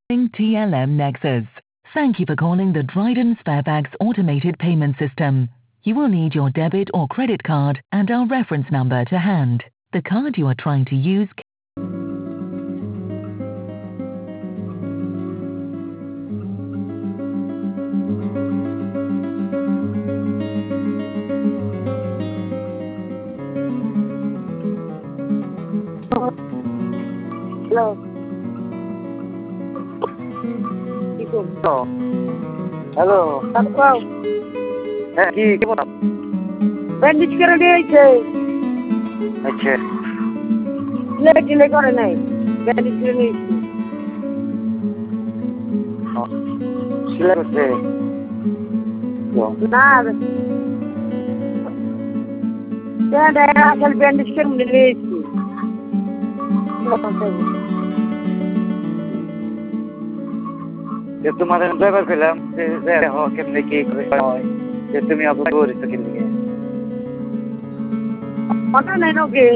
TLM Nexus. Thank you for calling the Dryden Sparebags automated payment system. You will need your debit or credit card and our reference number to hand. The card you are trying to use. Hello. Hello. Hello. হ্যাঁ কি বল bandage করে দিয়েছে আচ্ছা লে করে নাই bandage করে নিয়েছি সেলাই করছে না আসলে ব্যান্ডেজ করে নিয়েছি তোমার ড্রাইভার পেলাম কেমনি কি হয় যে তুমি আপনার করেছো কি নিয়ে নাই নোকে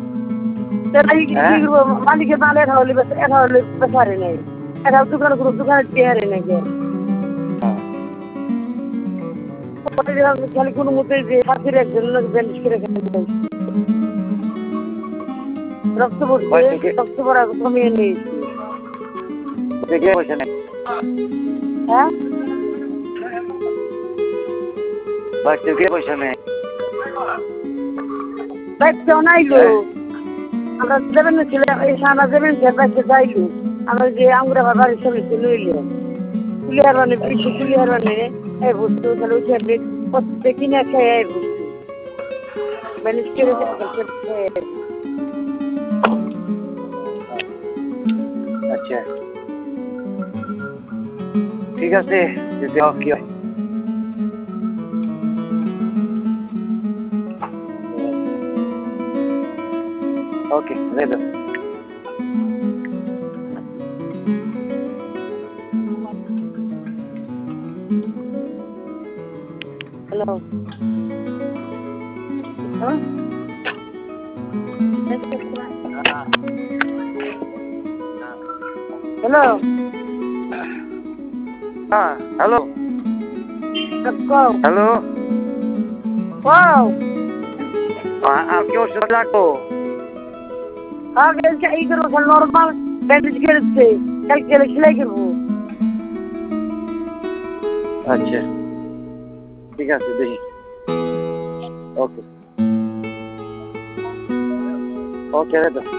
মালিকের মাল এটা হলে বেসারে নেই এটা দোকানে চেয়ারে নেই খালি কোনো মতে যে সাথীর একজন ব্যান্ডেজ করে রক্ত পড়া কমিয়ে নিয়েছি পয়সা নেই হ্যাঁ বাচ্চা কে পয়সা নেই বাচ্চাও নাইলো আমরা দেবেন না ছিল সানা দেবেন বাচ্চা চাইলো আমরা যে আঙ্গুরা বাড়ির সঙ্গে লইলো কুলিয়ার মানে বেশি কুলিয়ার মানে এই বস্তু তাহলে ওই সাথে প্রত্যেক কিনে খেয়ে এই বস্তু ম্যানেজ করে আচ্ছা ঠিক আছে যদি কি হয় ওকে রেডি হ্যালো হ্যালো হ্যাঁ হ্যালো হ্যালো आपके ओषध लागतो हाँ এই করবো নর্মাল ব্যান্ডেজ করেছে কালকে সেলাই করবো আচ্ছা ঠিক আছে দেখি ওকে ওকে দাদা